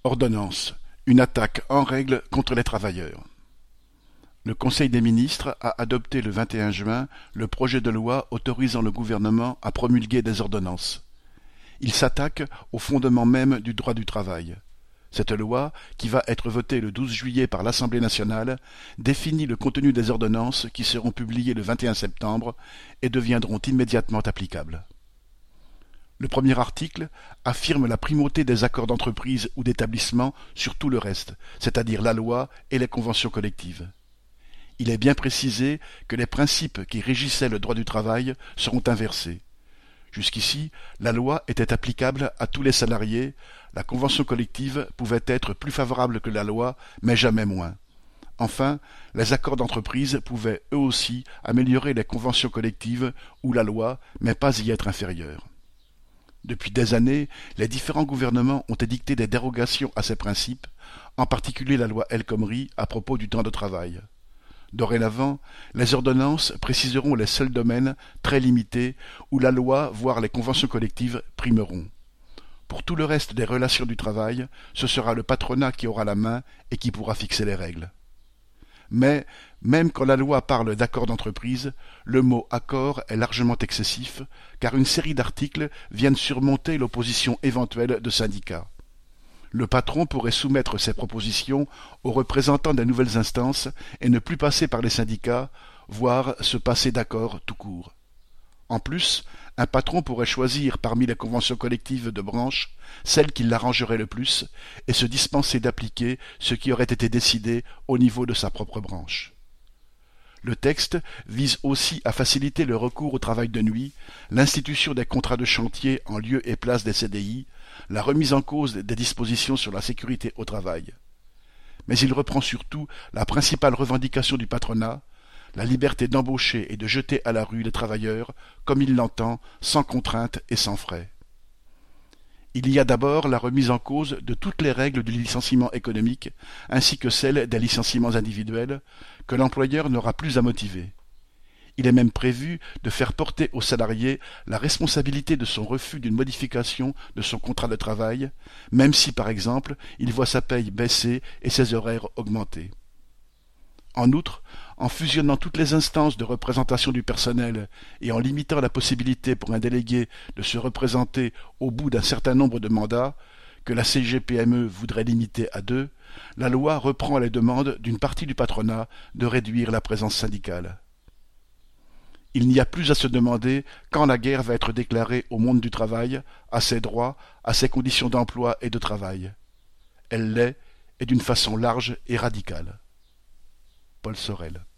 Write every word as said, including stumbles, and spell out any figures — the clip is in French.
Ordonnance. Une attaque en règle contre les travailleurs. Le Conseil des ministres a adopté le vingt et un juin le projet de loi autorisant le gouvernement à promulguer des ordonnances. Il s'attaque au fondement même du droit du travail. Cette loi, qui va être votée le douze juillet par l'Assemblée nationale, définit le contenu des ordonnances qui seront publiées le vingt et un septembre et deviendront immédiatement applicables. Le premier article affirme la primauté des accords d'entreprise ou d'établissement sur tout le reste, c'est-à-dire la loi et les conventions collectives. Il est bien précisé que les principes qui régissaient le droit du travail seront inversés. Jusqu'ici, la loi était applicable à tous les salariés, la convention collective pouvait être plus favorable que la loi, mais jamais moins. Enfin, les accords d'entreprise pouvaient eux aussi améliorer les conventions collectives ou la loi, mais pas y être inférieurs. Depuis des années, les différents gouvernements ont édicté des dérogations à ces principes, en particulier la loi El Khomri à propos du temps de travail. Dorénavant, les ordonnances préciseront les seuls domaines, très limités, où la loi, voire les conventions collectives, primeront. Pour tout le reste des relations du travail, ce sera le patronat qui aura la main et qui pourra fixer les règles. Mais, même quand la loi parle d'accord d'entreprise, le mot accord est largement excessif, car une série d'articles viennent surmonter l'opposition éventuelle de syndicats. Le patron pourrait soumettre ses propositions aux représentants des nouvelles instances et ne plus passer par les syndicats, voire se passer d'accord tout court. En plus, un patron pourrait choisir parmi les conventions collectives de branche celle qui l'arrangerait le plus et se dispenser d'appliquer ce qui aurait été décidé au niveau de sa propre branche. Le texte vise aussi à faciliter le recours au travail de nuit, l'institution des contrats de chantier en lieu et place des C D I, la remise en cause des dispositions sur la sécurité au travail. Mais il reprend surtout la principale revendication du patronat, la liberté d'embaucher et de jeter à la rue les travailleurs comme il l'entend, sans contrainte et sans frais. Il y a d'abord la remise en cause de toutes les règles du licenciement économique, ainsi que celles des licenciements individuels, que l'employeur n'aura plus à motiver. Il est même prévu de faire porter au salarié la responsabilité de son refus d'une modification de son contrat de travail, même si, par exemple, il voit sa paye baisser et ses horaires augmenter. En outre, en fusionnant toutes les instances de représentation du personnel et en limitant la possibilité pour un délégué de se représenter au bout d'un certain nombre de mandats, que la C G P M E voudrait limiter à deux, la loi reprend les demandes d'une partie du patronat de réduire la présence syndicale. Il n'y a plus à se demander quand la guerre va être déclarée au monde du travail, à ses droits, à ses conditions d'emploi et de travail. Elle l'est, et d'une façon large et radicale. Paul Sorel.